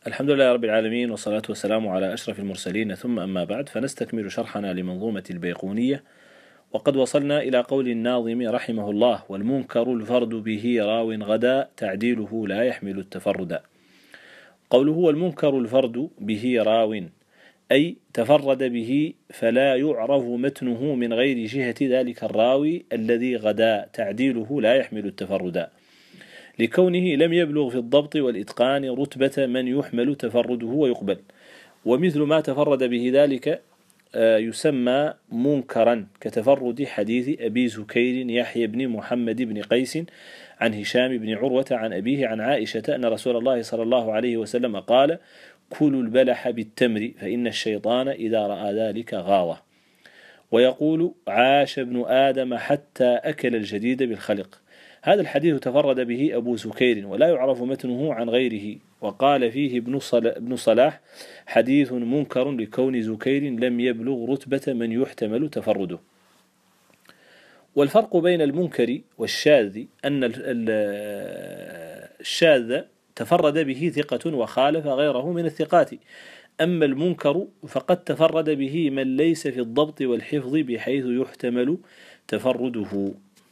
الحمد لله رب العالمين، والصلاة والسلام على أشرف المرسلين، ثم أما بعد، فنستكمل شرحنا لمنظومة البيقونية. وقد وصلنا إلى قول الناظم رحمه الله: والمنكر الفرد به راو غدا تعديله لا يحمل التفردا. قوله والمنكر الفرد به راو، أي تفرد به فلا يعرف متنه من غير جهة ذلك الراوي الذي غدا تعديله لا يحمل التفردا، لكونه لم يبلغ في الضبط والإتقان رتبة من يحمل تفرده ويقبل. ومثل ما تفرد به ذلك يسمى منكرا، كتفرد حديث أبي زكير يحيى بن محمد بن قيس عن هشام بن عروة عن أبيه عن عائشة أن رسول الله صلى الله عليه وسلم قال: كلوا البلح بالتمر فإن الشيطان إذا رأى ذلك غاضه. ويقول: عاش ابن آدم حتى أكل الجديد بالخلق. هذا الحديث تفرد به أبو زكير ولا يعرف متنه عن غيره، وقال فيه ابن صلاح: حديث منكر لكون زكير لم يبلغ رتبة من يحتمل تفرده. والفرق بين المنكر والشاذ أن الشاذ تفرد به ثقة وخالف غيره من الثقات، أما المنكر فقد تفرد به من ليس في الضبط والحفظ بحيث يحتمل تفرده.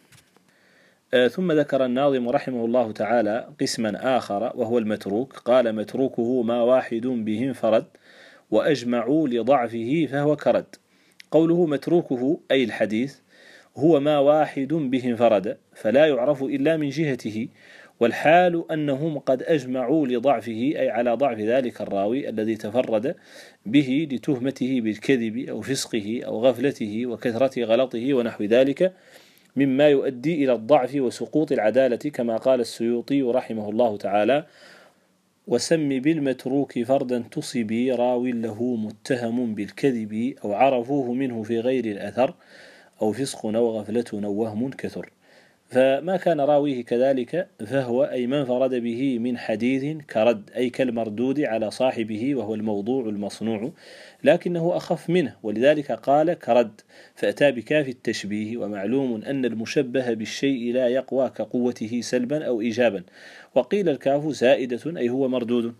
ثم ذكر الناظم رحمه الله تعالى قسما آخر وهو المتروك. قال: متروكه ما واحد به انفرد وأجمعوا لضعفه فهو كرد. قوله متروكه أي الحديث هو ما واحد به انفرد فلا يعرف إلا من جهته، والحال أنهم قد أجمعوا لضعفه أي على ضعف ذلك الراوي الذي تفرد به لتهمته بالكذب أو فسقه أو غفلته وكثرة غلطه ونحو ذلك مما يؤدي إلى الضعف وسقوط العدالة، كما قال السيوطي رحمه الله تعالى: وسم بالمتروك فردا تصبي راو له متهم بالكذب أو عرفوه منه في غير الأثر أو فسق أو غفلة أو وهم كثر. فما كان راويه كذلك فهو أي من فرد به من حديث كرد، أي كالمردود على صاحبه وهو الموضوع المصنوع، لكنه أخف منه ولذلك قال كرد، فأتى بكاف التشبيه. ومعلوم أن المشبه بالشيء لا يقوى كقوته سلبا أو إيجابا، وقيل الكاف زائدة أي هو مردود.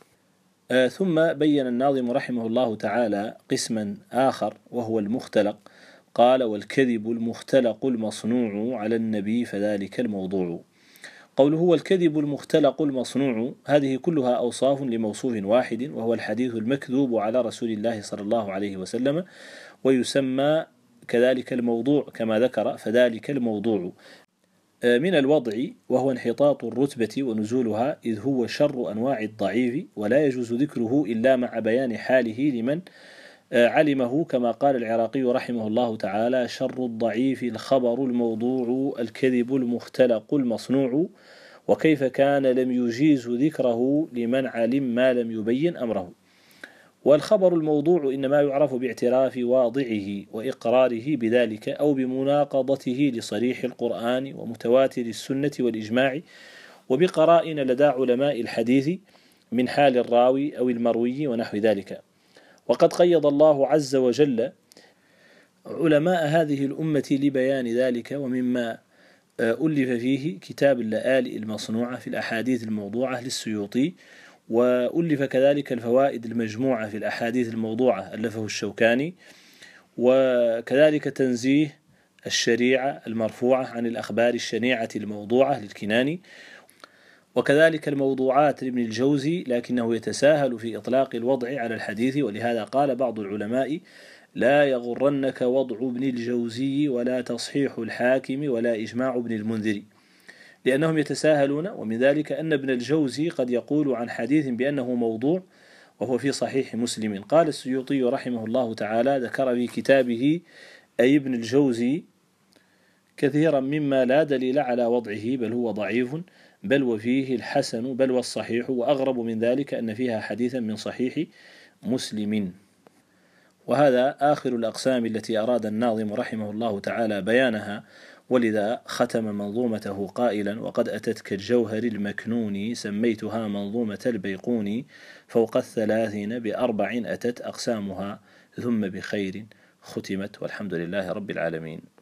ثم بين الناظم رحمه الله تعالى قسما آخر وهو المختلق. قال: والكذب المختلق المصنوع على النبي فذلك الموضوع. قوله هو الكذب المختلق المصنوع، هذه كلها أوصاف لموصوف واحد وهو الحديث المكذوب على رسول الله صلى الله عليه وسلم، ويسمى كذلك الموضوع كما ذكر، فذلك الموضوع من الوضع وهو انحطاط الرتبة ونزولها، إذ هو شر أنواع الضعيف ولا يجوز ذكره إلا مع بيان حاله لمن علمه، كما قال العراقي رحمه الله تعالى: شر الضعيف الخبر الموضوع الكذب المختلق المصنوع، وكيف كان لم يجيز ذكره لمن علم ما لم يبين أمره. والخبر الموضوع إنما يعرف باعتراف واضعه وإقراره بذلك أو بمناقضته لصريح القرآن ومتواتر السنة والإجماع وبقرائن لدى علماء الحديث من حال الراوي أو المروي ونحو ذلك. وقد قيض الله عز وجل علماء هذه الأمة لبيان ذلك، ومما ألف فيه كتاب اللآلئ المصنوعة في الأحاديث الموضوعة للسيوطي، وألف كذلك الفوائد المجموعة في الأحاديث الموضوعة ألفه الشوكاني، وكذلك تنزيه الشريعة المرفوعة عن الأخبار الشنيعة الموضوعة للكناني، وكذلك الموضوعات لابن الجوزي، لكنه يتساهل في إطلاق الوضع على الحديث، ولهذا قال بعض العلماء: لا يغرنك وضع ابن الجوزي ولا تصحيح الحاكم ولا إجماع ابن المنذر، لأنهم يتساهلون. ومن ذلك أن ابن الجوزي قد يقول عن حديث بأنه موضوع وهو في صحيح مسلم. قال السيوطي رحمه الله تعالى: ذكر في كتابه أي ابن الجوزي كثيرا مما لا دليل على وضعه، بل هو ضعيف، بل وفيه الحسن، بل والصحيح، وأغرب من ذلك أن فيها حديثا من صحيح مسلم. وهذا آخر الأقسام التي أراد الناظم رحمه الله تعالى بيانها، ولذا ختم منظومته قائلا: وقد أتتك الجوهر المكنون سميتها منظومة البيقوني، فوق 30 ب4 أتت أقسامها ثم بخير ختمت، والحمد لله رب العالمين.